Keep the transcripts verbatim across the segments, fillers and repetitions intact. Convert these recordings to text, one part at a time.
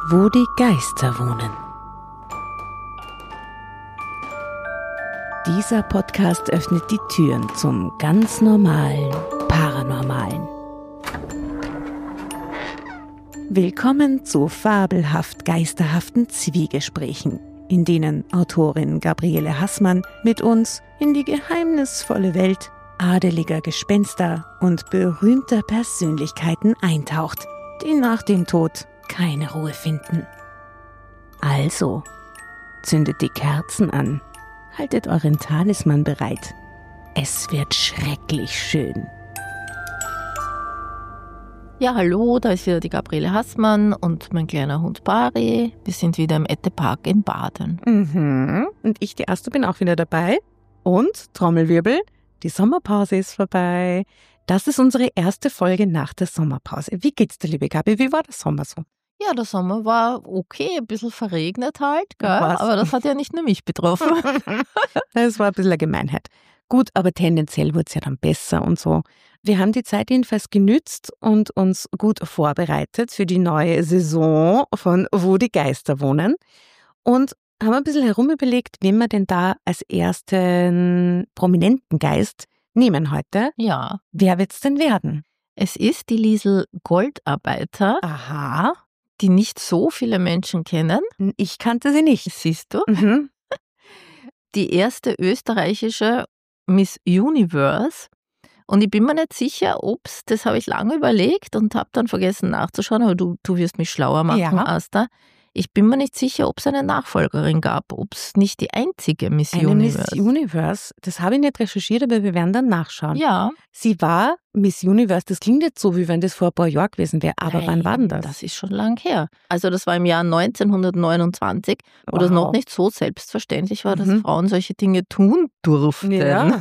Wo die Geister wohnen. Dieser Podcast öffnet die Türen zum ganz normalen Paranormalen. Willkommen zu fabelhaft geisterhaften Zwiegesprächen, in denen Autorin Gabriele Haßmann mit uns in die geheimnisvolle Welt adeliger Gespenster und berühmter Persönlichkeiten eintaucht, die nach dem Tod keine Ruhe finden. Also, zündet die Kerzen an, haltet euren Talisman bereit. Es wird schrecklich schön. Ja, hallo, da ist wieder die Gabriele Haßmann und mein kleiner Hund Bari. Wir sind wieder im Ettepark in Baden. Mhm. Und ich, die Astu, bin auch wieder dabei. Und, Trommelwirbel, die Sommerpause ist vorbei. Das ist unsere erste Folge nach der Sommerpause. Wie geht's dir, liebe Gabi? Wie war der Sommer so? Ja, der Sommer war okay, ein bisschen verregnet halt, gell? Was? Aber das hat ja nicht nur mich betroffen. Das war ein bisschen eine Gemeinheit. Gut, aber tendenziell wurde es ja dann besser und so. Wir haben die Zeit jedenfalls genützt und uns gut vorbereitet für die neue Saison von Wo die Geister wohnen und haben ein bisschen herumüberlegt, wen wir denn da als ersten prominenten Geist nehmen heute. Ja, Wer wird's denn werden? es ist die Liesl Goldarbeiter, Aha, die nicht so viele Menschen kennen. ich kannte sie nicht. Siehst du? Mhm. Die erste österreichische Miss Universe. Und ich bin mir nicht sicher, ob's, das habe ich lange überlegt und habe dann vergessen nachzuschauen, aber du, du wirst mich schlauer machen, Ja. Asta. Ich bin mir nicht sicher, ob es eine Nachfolgerin gab, ob es nicht die einzige Miss Eine Universe. Miss Universe, das habe ich nicht recherchiert, aber wir werden dann nachschauen. Ja. Sie war Miss Universe, das klingt jetzt so, wie wenn das vor ein paar Jahren gewesen wäre, aber Nein, wann war denn das? Das ist schon lang her. Also das war im Jahr neunzehnhundertneunundzwanzig, wo das noch Wow. nicht so selbstverständlich war, dass Mhm. Frauen solche Dinge tun durften. Ja.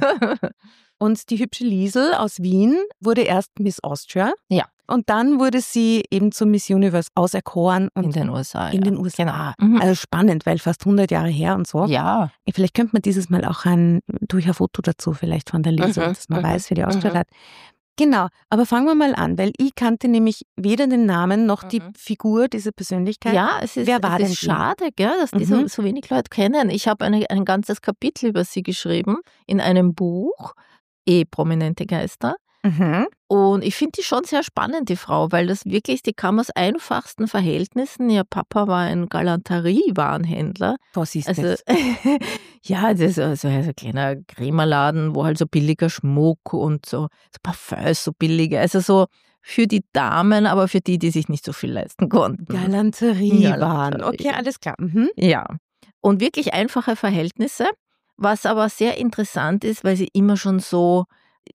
Und die hübsche Liesl aus Wien wurde erst Miss Austria. Ja. Und dann wurde sie eben zur Miss Universe auserkoren und In den U S A. in ja. den U S A. Genau. Mhm. Also spannend, weil fast hundert Jahre her und so. Ja. Vielleicht könnte man dieses Mal auch ein, tue ich ein Foto dazu vielleicht von der Liesl, Mhm, dass man mhm, weiß, wer die Austria mhm. hat. Genau, aber fangen wir mal an, weil ich kannte nämlich weder den Namen noch die Mhm. Figur, diese Persönlichkeit. Ja, es ist, Wer war es denn ist die? schade, gell, dass die so, Mhm. so wenig Leute kennen. Ich habe eine, ein ganzes Kapitel über sie geschrieben in einem Buch, eh prominente Geister. Mhm. Und ich finde die schon sehr spannend, die Frau, weil das wirklich, die kam aus einfachsten Verhältnissen. Ihr Papa war ein Galanteriewarenhändler. Was ist Also, das? ja, das ist also ein kleiner Krämerladen, wo halt so billiger Schmuck und so, so Parfums, so billige, also so für die Damen, aber für die, die sich nicht so viel leisten konnten. Galanteriewaren. Galanterie. Okay, alles klar. Mhm. Ja, und wirklich einfache Verhältnisse, was aber sehr interessant ist, weil sie immer schon so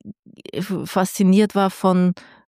fasziniert war von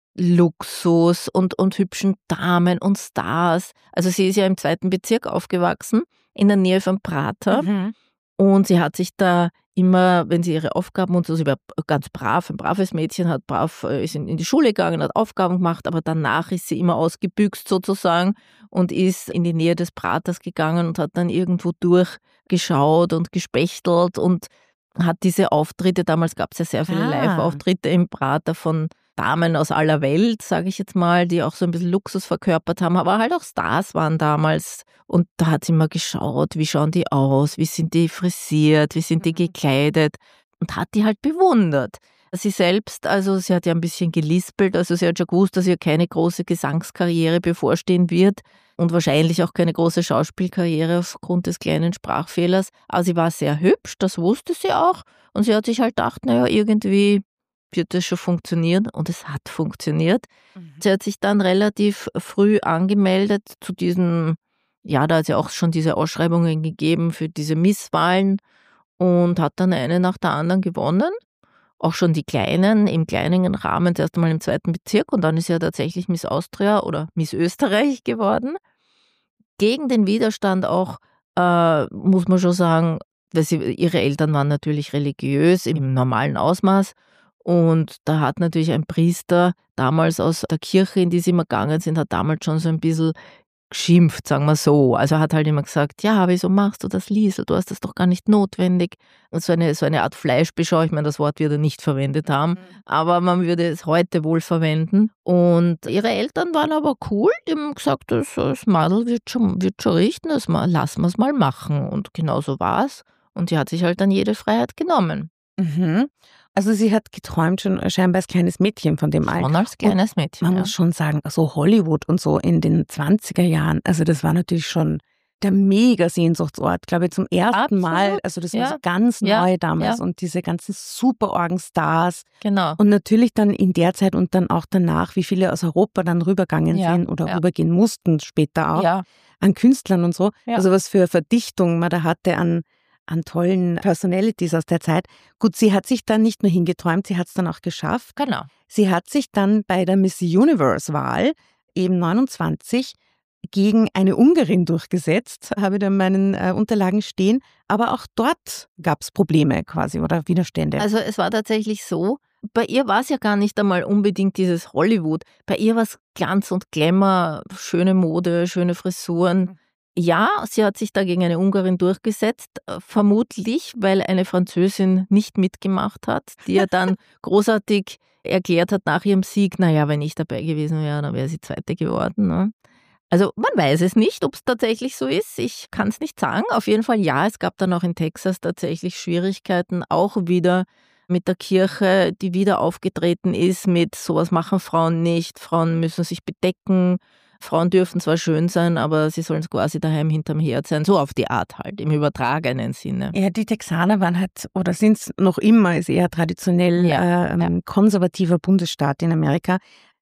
Luxus und, und hübschen Damen und Stars. Also sie ist ja im zweiten Bezirk aufgewachsen, in der Nähe von Prater. Mhm. Und sie hat sich da immer, wenn sie ihre Aufgaben und so, sie war ganz brav, ein braves Mädchen, hat brav, ist in, in die Schule gegangen, hat Aufgaben gemacht, aber danach ist sie immer ausgebüxt sozusagen und ist in die Nähe des Praters gegangen und hat dann irgendwo durchgeschaut und gespechtelt und hat diese Auftritte, damals gab es ja sehr viele Ah. Live-Auftritte im Prater von Damen aus aller Welt, sage ich jetzt mal, die auch so ein bisschen Luxus verkörpert haben, aber halt auch Stars waren damals. Und da hat sie mal geschaut, wie schauen die aus, wie sind die frisiert, wie sind die gekleidet und hat die halt bewundert. Sie selbst, also sie hat ja ein bisschen gelispelt, also sie hat schon gewusst, dass ihr keine große Gesangskarriere bevorstehen wird und wahrscheinlich auch keine große Schauspielkarriere aufgrund des kleinen Sprachfehlers. Aber sie war sehr hübsch, das wusste sie auch und sie hat sich halt gedacht, naja, irgendwie wird das schon funktionieren und es hat funktioniert. Mhm. Sie hat sich dann relativ früh angemeldet zu diesen, ja, da hat sie auch schon diese Ausschreibungen gegeben für diese Misswahlen und hat dann eine nach der anderen gewonnen. Auch schon die kleinen, im kleinen Rahmen, zuerst einmal im zweiten Bezirk und dann ist sie ja tatsächlich Miss Austria oder Miss Österreich geworden. Gegen den Widerstand auch, äh, muss man schon sagen, weil sie, ihre Eltern waren natürlich religiös im normalen Ausmaß und da hat natürlich ein Priester damals aus der Kirche, in die sie immer gegangen sind, hat damals schon so ein bisschen geschimpft, sagen wir so. Also hat halt immer gesagt, ja, wieso machst du das, Liesl? Du hast das doch gar nicht notwendig. Und so eine, so eine Art Fleischbeschau, ich meine, das Wort wird er nicht verwendet haben, mhm. aber man würde es heute wohl verwenden. Und ihre Eltern waren aber cool, die haben gesagt, das, das Madel wird schon, wird schon richten, das mal, lassen wir es mal machen. Und genau so war es. Und sie hat sich halt dann jede Freiheit genommen. Mhm. Also sie hat geträumt schon scheinbar als kleines Mädchen von dem Alter. Schon als kleines Mädchen, Man ja. muss schon sagen, so Hollywood und so in den zwanziger Jahren, also das war natürlich schon der Mega-Sehnsuchtsort, glaube ich, zum ersten Absolut. Mal. Also das war Ja. so ganz Ja. neu damals Ja. und diese ganzen Super-Orgen-Stars. Genau. Und natürlich dann in der Zeit und dann auch danach, wie viele aus Europa dann rübergegangen Ja. sind oder Ja. rübergehen mussten später auch, Ja. an Künstlern und so. Ja. Also was für Verdichtung man da hatte an an tollen Personalities aus der Zeit. Gut, sie hat sich dann nicht nur hingeträumt, sie hat es dann auch geschafft. Genau. Sie hat sich dann bei der Miss Universe-Wahl, eben neunundzwanzig, gegen eine Ungarin durchgesetzt, habe ich da in meinen äh, Unterlagen stehen. Aber auch dort gab es Probleme quasi oder Widerstände. Also es war tatsächlich so, bei ihr war es ja gar nicht einmal unbedingt dieses Hollywood. Bei ihr war es Glanz und Glamour, schöne Mode, schöne Frisuren. Ja, sie hat sich da gegen eine Ungarin durchgesetzt, vermutlich, weil eine Französin nicht mitgemacht hat, die ja dann großartig erklärt hat nach ihrem Sieg, naja, wenn ich dabei gewesen wäre, dann wäre sie Zweite geworden. Ne? Also man weiß es nicht, ob es tatsächlich so ist. Ich kann es nicht sagen. Auf jeden Fall ja, es gab dann auch in Texas tatsächlich Schwierigkeiten, auch wieder mit der Kirche, die wieder aufgetreten ist mit sowas machen Frauen nicht, Frauen müssen sich bedecken. Frauen dürfen zwar schön sein, aber sie sollen quasi daheim hinterm Herd sein. So auf die Art halt, im übertragenen Sinne. Ja, die Texaner waren halt, oder sind es noch immer, ist eher traditionell Ja, äh, ein ja. konservativer Bundesstaat in Amerika.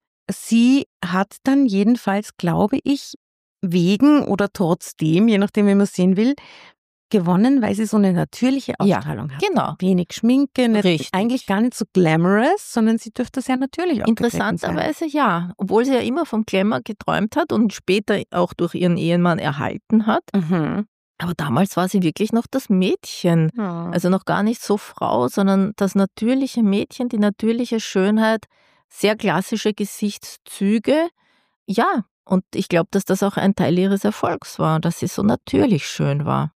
Sie hat dann jedenfalls, glaube ich, wegen oder trotzdem, je nachdem, wie man es sehen will, gewonnen, weil sie so eine natürliche Ausstrahlung Ja, hat. genau. Wenig Schminke, nicht, Richtig. eigentlich gar nicht so glamorous, sondern sie dürfte sehr natürlich aufgetreten sein. Interessanterweise ja, obwohl sie ja immer vom Glamour geträumt hat und später auch durch ihren Ehemann erhalten hat. Mhm. Aber damals war sie wirklich noch das Mädchen. Ja. Also noch gar nicht so Frau, sondern das natürliche Mädchen, die natürliche Schönheit, sehr klassische Gesichtszüge. Ja, und ich glaube, dass das auch ein Teil ihres Erfolgs war, dass sie so natürlich schön war.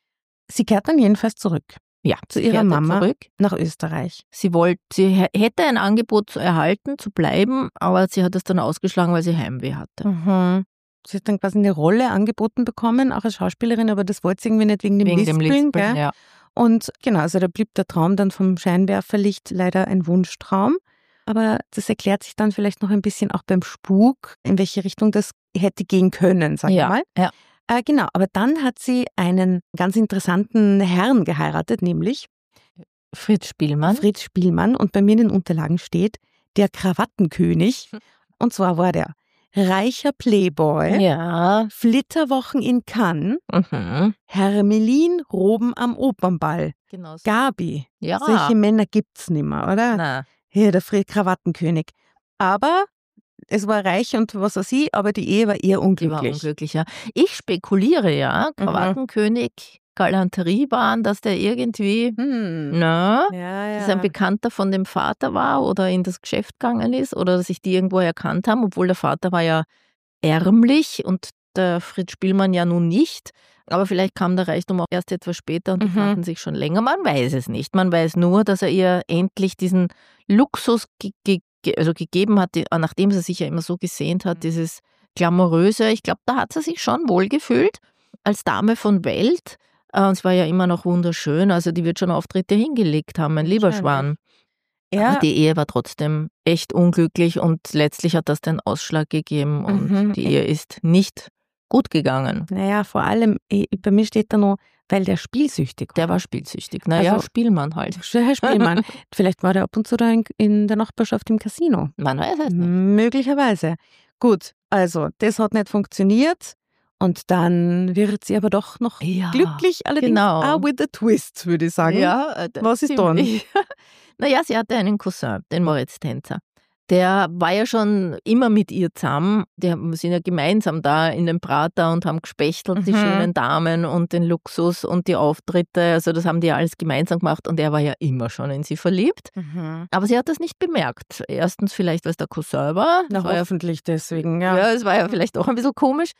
Sie kehrt dann jedenfalls zurück Ja, zu sie ihrer kehrte Mama zurück. nach Österreich. Sie wollte, sie hä- hätte ein Angebot zu erhalten, zu bleiben, aber sie hat es dann ausgeschlagen, weil sie Heimweh hatte. Mhm. Sie hat dann quasi eine Rolle angeboten bekommen, auch als Schauspielerin, aber das wollte sie irgendwie nicht wegen dem Wegen dem Lispeln. Lispeln, Gell? ja. Und genau, also da blieb der Traum dann vom Scheinwerferlicht leider ein Wunschtraum. Aber das erklärt sich dann vielleicht noch ein bisschen auch beim Spuk, in welche Richtung das hätte gehen können, sag ich Ja, mal. ja. Äh, genau, aber dann hat sie einen ganz interessanten Herrn geheiratet, nämlich Fritz Spielmann. Fritz Spielmann. Und bei mir in den Unterlagen steht der Krawattenkönig. Und zwar war der reicher Playboy, Ja. Flitterwochen in Cannes, Mhm. Hermelin-Roben am Opernball. Genau so. Gabi, Ja. solche Männer gibt's nimmer, oder? Na, Hier, der Fritz Krawattenkönig. Aber es war reich und was weiß ich, aber die Ehe war eher die war unglücklich. unglücklich, ja. Ich spekuliere ja, Krawattenkönig, Galanteriebahn, dass der irgendwie, Hm. na, Ja, dass er ein Bekannter von dem Vater war oder in das Geschäft gegangen ist oder sich die irgendwo erkannt haben, obwohl der Vater war ja ärmlich und der Fritz Spielmann ja nun nicht. Aber vielleicht kam der Reichtum auch erst etwas später und die Mhm. kannten sich schon länger. Man weiß es nicht. Man weiß nur, dass er ihr endlich diesen Luxus ge ge ge also gegeben hat, die, nachdem sie sich ja immer so gesehnt hat, dieses Glamouröse. Ich glaube, da hat sie sich schon wohlgefühlt als Dame von Welt. Äh, Und es war ja immer noch wunderschön. Also die wird schon Auftritte hingelegt haben, mein lieber Schwan. Ja, Aber die Ehe war trotzdem echt unglücklich und letztlich hat das den Ausschlag gegeben und Mhm. die Ehe ist nicht gut gegangen. naja, vor allem, eh, bei mir steht da noch, weil der spielsüchtig war. Der war spielsüchtig. Naja, Also- Spielmann halt. Herr Spielmann, vielleicht war der ab und zu da in, in der Nachbarschaft im Casino. Man weiß es nicht. Möglicherweise. Gut, also das hat nicht funktioniert und dann wird sie aber doch noch Ja, glücklich, allerdings genau. auch with a twist, würde ich sagen. Ja, äh, Was ist dann? ziemlich. Naja, sie hatte einen Cousin, den Moritz Tänzer. Der war ja schon immer mit ihr zusammen. Die haben- sind ja gemeinsam da in den Prater und haben gespechtelt, die Mhm. schönen Damen und den Luxus und die Auftritte. Also das haben die ja alles gemeinsam gemacht und er war ja immer schon in sie verliebt. Mhm. Aber sie hat das nicht bemerkt. Erstens vielleicht, weil es der Cousin war. Na, Das war ja, hoffentlich deswegen, ja. ja. es war ja vielleicht auch ein bisschen komisch.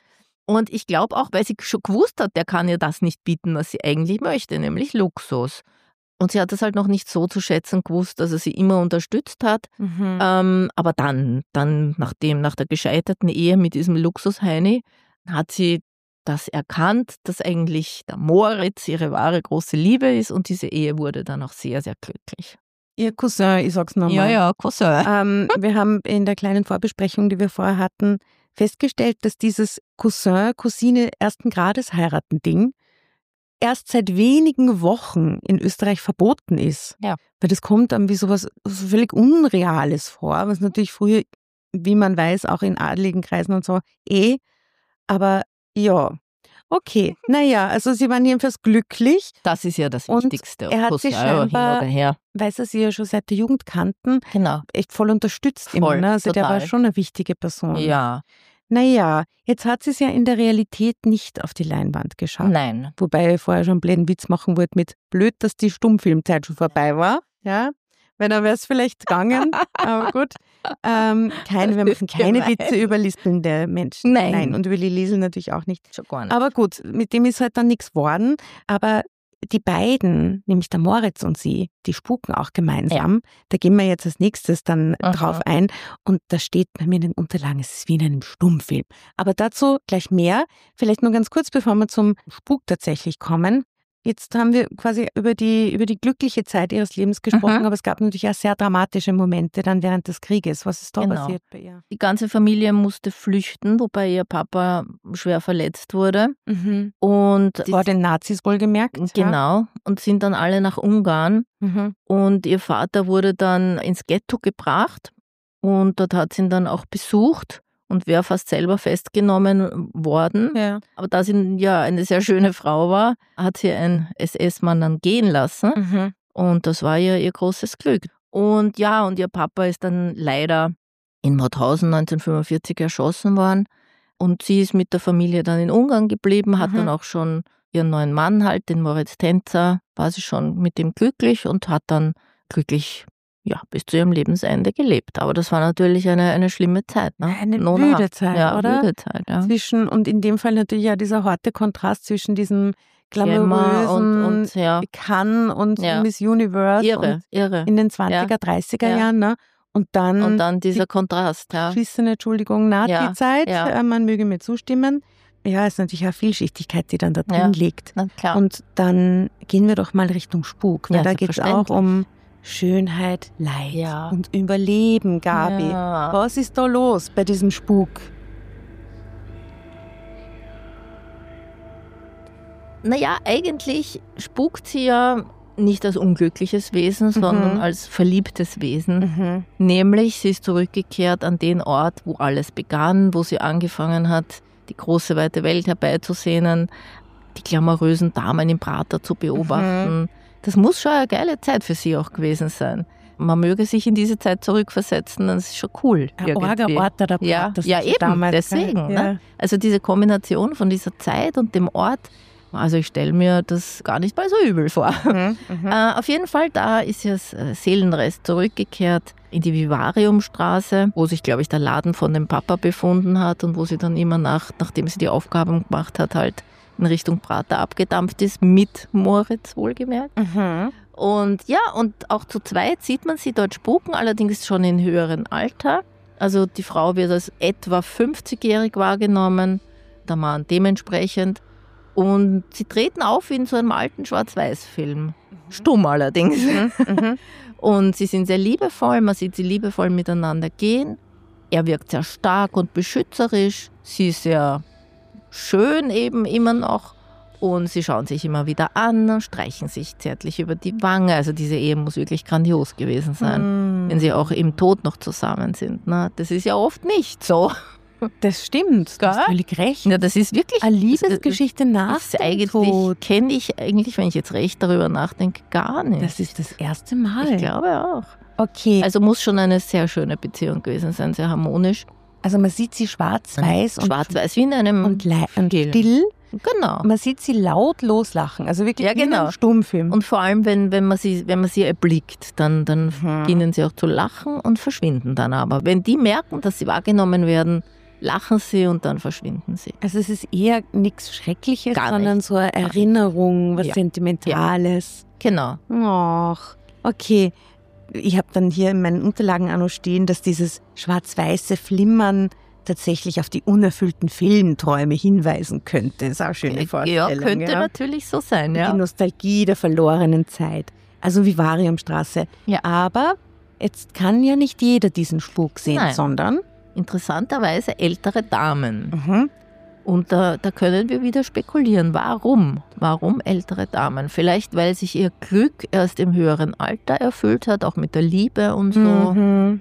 Und ich glaube auch, weil sie schon gewusst hat, der kann ihr das nicht bieten, was sie eigentlich möchte, nämlich Luxus. Und sie hat das halt noch nicht so zu schätzen gewusst, dass er sie immer unterstützt hat. Mhm. Ähm, aber dann, dann nach, dem, nach der gescheiterten Ehe mit diesem Luxusheini, hat sie das erkannt, dass eigentlich der Moritz ihre wahre große Liebe ist und diese Ehe wurde dann auch sehr, sehr glücklich. Ihr Cousin, ich sag's nochmal. Ja, ja, Cousin. Ähm, wir haben in der kleinen Vorbesprechung, die wir vorher hatten, festgestellt, dass dieses Cousin-Cousine ersten Grades heiraten Ding erst seit wenigen Wochen in Österreich verboten ist. Ja. Weil das kommt einem wie sowas so völlig Unreales vor, was natürlich früher, wie man weiß, auch in adeligen Kreisen und so eh, aber ja, okay. Naja, also sie waren jedenfalls glücklich. Das ist ja das Und Wichtigste. er hat Cousin sie scheinbar, hin oder her. weil sie sie ja schon seit der Jugend kannten, Genau. echt voll unterstützt Voll, immer. Ne? Also der total. war schon eine wichtige Person. Ja, Naja, jetzt hat sie es ja in der Realität nicht auf die Leinwand geschafft. nein. Wobei ich vorher schon einen blöden Witz machen wollte mit blöd, dass die Stummfilmzeit schon vorbei war. Ja, weil dann wäre es vielleicht gegangen, aber gut. Ähm, keine, wir machen keine Gemein. Witze über lispelnde Menschen. Nein. Nein, und über die Liesel natürlich auch nicht. Schon gar nicht. Aber gut, mit dem ist halt dann nichts geworden. Aber die beiden, nämlich der Moritz und sie, die spuken auch gemeinsam. Da gehen wir jetzt als nächstes dann Aha. drauf ein. Und da steht bei mir in den Unterlagen, es ist wie in einem Stummfilm. Aber dazu gleich mehr. Vielleicht nur ganz kurz, bevor wir zum Spuk tatsächlich kommen. Jetzt haben wir quasi über die, über die glückliche Zeit ihres Lebens gesprochen, Mhm. aber es gab natürlich auch sehr dramatische Momente dann während des Krieges. Was ist da Genau. passiert bei ihr? Die ganze Familie musste flüchten, wobei ihr Papa schwer verletzt wurde. Mhm. Und Vor den Nazis wohlgemerkt. Ja? genau, und sind dann alle nach Ungarn. Mhm. Und ihr Vater wurde dann ins Ghetto gebracht und dort hat sie ihn dann auch besucht und wäre fast selber festgenommen worden. Ja. Aber da sie ja eine sehr schöne Frau war, hat sie einen S S-Mann dann gehen lassen. Mhm. Und das war ja ihr großes Glück. Und ja, und ihr Papa ist dann leider in Mauthausen neunzehnhundertfünfundvierzig erschossen worden. Und sie ist mit der Familie dann in Ungarn geblieben, hat Mhm. dann auch schon ihren neuen Mann halt, den Moritz Tenzer, war sie schon mit ihm glücklich und hat dann glücklich ja, bis zu ihrem Lebensende gelebt. Aber das war natürlich eine, eine schlimme Zeit. Ne? Eine Nona. wüde Zeit, ja, oder? Wüde Zeit, ja. Zwischen, und in dem Fall natürlich ja dieser harte Kontrast zwischen diesem Glamour glamourösen und, und ja, Cannes und Ja. Miss Universe irre, und irre. in den zwanziger, dreißiger Ja. Jahren, ne? Und dann, Und dann dieser Kontrast, ja. beschissene, Entschuldigung, Nazi-Zeit, Ja, ja. äh, man möge mir zustimmen. Ja, ist natürlich eine Vielschichtigkeit, die dann da drin Ja. liegt. Na klar. Und dann gehen wir doch mal Richtung Spuk, weil Ja, da geht es auch um Schönheit, Leid Ja. und Überleben, Gabi. Ja. Was ist da los bei diesem Spuk? Naja, eigentlich spukt sie ja nicht als unglückliches Wesen, sondern Mhm. als verliebtes Wesen. Mhm. Nämlich, sie ist zurückgekehrt an den Ort, wo alles begann, wo sie angefangen hat, die große weite Welt herbeizusehnen, die glamourösen Damen im Prater zu beobachten. Mhm. Das muss schon eine geile Zeit für sie auch gewesen sein. Man möge sich in diese Zeit zurückversetzen, das ist schon cool. Ein irgendwie. arger Ort, der Ja, Prater ja sich eben, damals, deswegen. ja. Ne? Also diese Kombination von dieser Zeit und dem Ort, also ich stelle mir das gar nicht mal so übel vor. Mhm. Mhm. Äh, auf jeden Fall, da ist ihr äh, Seelenrest zurückgekehrt in die Vivariumstraße, wo sich, glaube ich, der Laden von dem Papa befunden hat und wo sie dann immer nach, nachdem sie die Aufgaben gemacht hat, halt in Richtung Prater abgedampft ist, mit Moritz wohlgemerkt. Mhm. Und ja, und auch zu zweit sieht man sie dort spuken, allerdings schon in höherem Alter. Also die Frau wird als etwa fünfzigjährig wahrgenommen, der Mann dementsprechend. Und sie treten auf wie in so einem alten Schwarz-Weiß-Film. Stumm allerdings. Mhm. Mhm. Und sie sind sehr liebevoll, man sieht sie liebevoll miteinander gehen. Er wirkt sehr stark und beschützerisch. Sie ist sehr schön eben immer noch. Und sie schauen sich immer wieder an, streichen sich zärtlich über die Wange. Also diese Ehe muss wirklich grandios gewesen sein, Mhm. wenn sie auch im Tod noch zusammen sind. Ne? Das ist ja oft nicht so. Das stimmt, du hast Gell? völlig recht. Ja, das ist wirklich Eine Liebesgeschichte nach Das ist dem eigentlich, Tod. kenne ich eigentlich, wenn ich jetzt recht darüber nachdenke, gar nicht. Das ist das erste Mal. Ich glaube auch. Okay, Also muss schon eine sehr schöne Beziehung gewesen sein, sehr harmonisch. also man sieht sie schwarz-weiß und, Schwarz-weiß, wie in einem und, lei- und Film. still. Genau. Man sieht sie laut loslachen, also wirklich Ja, wie in genau. einem Stummfilm. Und vor allem, wenn, wenn, man, sie, wenn man sie erblickt, dann, dann Mhm. beginnen sie auch zu lachen und verschwinden dann aber. Wenn die merken, dass sie wahrgenommen werden, lachen sie und dann verschwinden sie. Also es ist eher nichts Schreckliches, Gar sondern nicht. so eine Erinnerung, was Ja. Sentimentales. Genau. Ach, okay. Ich habe dann hier in meinen Unterlagen auch noch stehen, dass dieses schwarz-weiße Flimmern tatsächlich auf die unerfüllten Filmträume hinweisen könnte. Das ist auch eine schöne Vorstellung. Ja, könnte ja. natürlich so sein, ja. Die Nostalgie der verlorenen Zeit. Also Vivariumstraße. Ja. Aber jetzt kann ja nicht jeder diesen Spuk sehen, Nein. sondern Interessanterweise ältere Damen. mhm. Und da, da können wir wieder spekulieren. Warum? Warum ältere Damen? Vielleicht, weil sich ihr Glück erst im höheren Alter erfüllt hat, auch mit der Liebe und so. Mhm.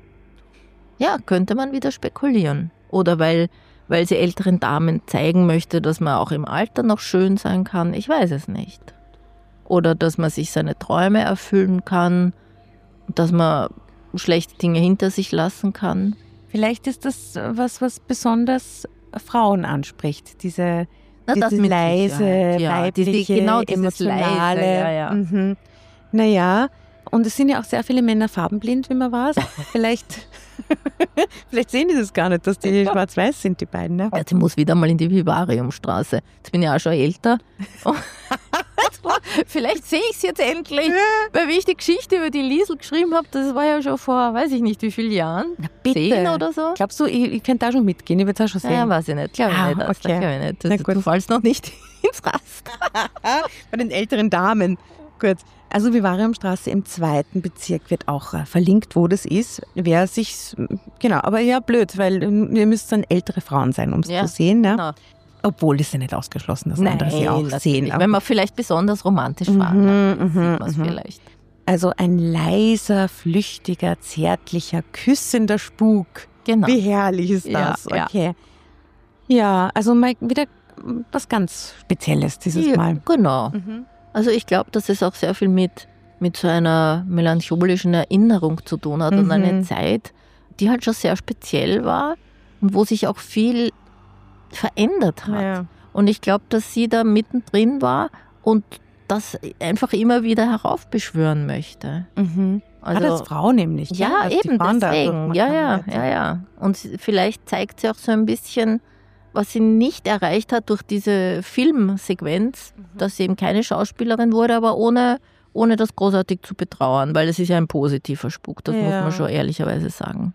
Ja, könnte man wieder spekulieren. Oder weil, weil sie älteren Damen zeigen möchte, dass man auch im Alter noch schön sein kann. Ich weiß es nicht. Oder dass man sich seine Träume erfüllen kann. Dass man schlechte Dinge hinter sich lassen kann. Vielleicht ist das was, was besonders Frauen anspricht. Diese, Na, das diese mit leise, Sicherheit, ja. weibliche, Die- die- genau dieses emotionale. leise, ja, ja. Mhm. Naja, und es sind ja auch sehr viele Männer farbenblind, wie man weiß. Vielleicht, vielleicht sehen die das gar nicht, dass die schwarz-weiß sind, die beiden. Ne? Ja, die muss wieder mal in die Vivariumstraße. Jetzt bin ich auch schon älter. Vielleicht sehe ich es jetzt endlich. Weil wie ich die Geschichte über die Liesl geschrieben habe, das war ja schon vor, weiß ich nicht wie vielen Jahren. Na bitte. Zehn oder so. Glaubst du, ich, ich könnte da schon mitgehen? Ich würde es auch schon sehen. Ja, weiß ich nicht. Glaube ich Ah, nicht. Das okay. glaube ich nicht. Na Du, gut. du fallst noch nicht ins Raster. Bei den älteren Damen. Gut. Also Vivariumstraße im zweiten Bezirk wird auch äh, verlinkt, wo das ist. Wer sich, genau, aber ja, blöd, weil ähm, ihr müsst dann ältere Frauen sein, um es Ja, zu sehen. Ne? genau. Obwohl, das ist ja nicht ausgeschlossen, dass andere sie auch natürlich. sehen. Wenn man vielleicht besonders romantisch war, Mhm, dann mhm, sieht man es mhm. vielleicht. Also ein leiser, flüchtiger, zärtlicher, küssender Spuk. Genau. Wie herrlich ist Ja, das? ja. Okay. Ja, also mal wieder was ganz Spezielles dieses Ja, Mal. genau. Mhm. Also ich glaube, dass es auch sehr viel mit, mit so einer melancholischen Erinnerung zu tun hat und Mhm. eine Zeit, die halt schon sehr speziell war und wo sich auch viel verändert hat. Ja. Und ich glaube, dass sie da mittendrin war und das einfach immer wieder heraufbeschwören möchte. Mhm. Also, Gerade als Frau nämlich. ja, ne? Dass die eben, Frauen dadurch deswegen. Ja, ja, markant ja, ja. Und sie- vielleicht zeigt sie auch so ein bisschen, was sie nicht erreicht hat durch diese Filmsequenz, Mhm. dass sie eben keine Schauspielerin wurde, aber ohne, ohne das großartig zu betrauern, weil es ist ja ein positiver Spuk, das Ja. muss man schon ehrlicherweise sagen.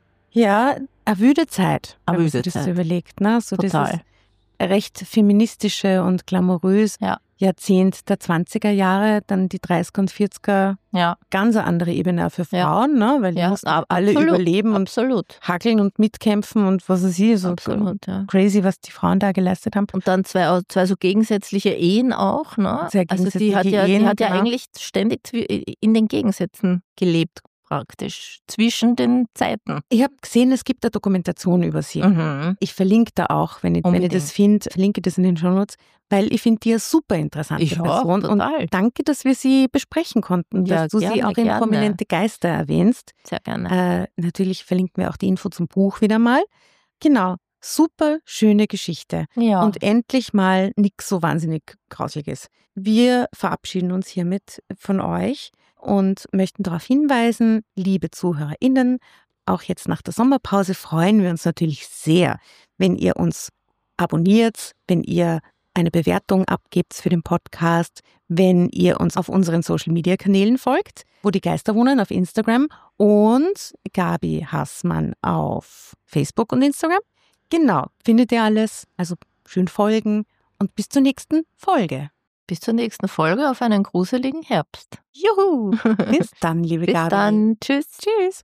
Ja, eine wüde Zeit, Eine wenn man wüde sich das Zeit. so überlegt. Ne? So Total. dieses recht feministische und glamourös Ja. Jahrzehnt der zwanziger Jahre, dann die dreißiger und vierziger, Ja, ganz eine andere Ebene auch für Ja. Frauen, ne? Weil die ja mussten ab- alle absolut, überleben und absolut. hackeln und mitkämpfen und was weiß ich, so Absolut, ja. crazy, was die Frauen da geleistet haben. Und dann zwei, zwei so gegensätzliche Ehen auch. Ne? Sehr also die gegensätzliche hat ja, Ehen, die hat ja genau. eigentlich ständig zwi- in den Gegensätzen gelebt, praktisch, zwischen den Zeiten. Ich habe gesehen, es gibt eine Dokumentation über sie. Mhm. Ich verlinke da auch, wenn ich, wenn ich Unbedingt. das finde, verlinke das in den Shownotes, weil ich finde die eine super interessante Ich auch, Person. total. Und danke, dass wir sie besprechen konnten, Ja, dass du sie gerne, auch in gerne. Prominente Geister erwähnst. Sehr gerne. Äh, natürlich verlinken wir auch die Info zum Buch wieder mal. Genau, super schöne Geschichte. ja. Und endlich mal nichts so wahnsinnig Grausliches. Wir verabschieden uns hiermit von euch und möchten darauf hinweisen, liebe ZuhörerInnen, auch jetzt nach der Sommerpause freuen wir uns natürlich sehr, wenn ihr uns abonniert, wenn ihr eine Bewertung abgibt für den Podcast, wenn ihr uns auf unseren Social-Media-Kanälen folgt, wo die Geister wohnen auf Instagram und Gabi Hassmann auf Facebook und Instagram. Genau, findet ihr alles. Also schön folgen und bis zur nächsten Folge. Bis zur nächsten Folge auf einen gruseligen Herbst. Juhu! Bis dann, liebe Bis Gabi. dann. Tschüss. Tschüss.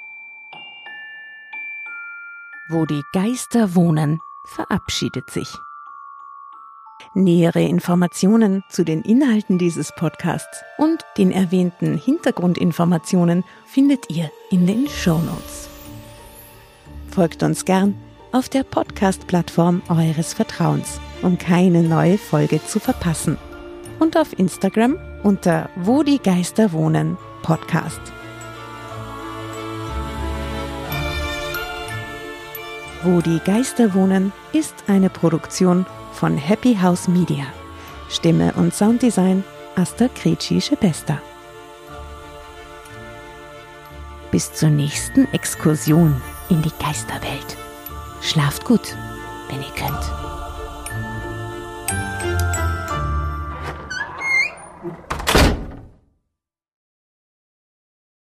Wo die Geister wohnen, verabschiedet sich. Nähere Informationen zu den Inhalten dieses Podcasts und den erwähnten Hintergrundinformationen findet ihr in den Shownotes. Folgt uns gern auf der Podcast-Plattform eures Vertrauens, um keine neue Folge zu verpassen. Und auf Instagram unter Wo die Geister wohnen Podcast. Wo die Geister wohnen ist eine Produktion von Happy House Media. Stimme und Sounddesign Asta Krejci-Schepesta. Bis zur nächsten Exkursion in die Geisterwelt. Schlaft gut, wenn ihr könnt.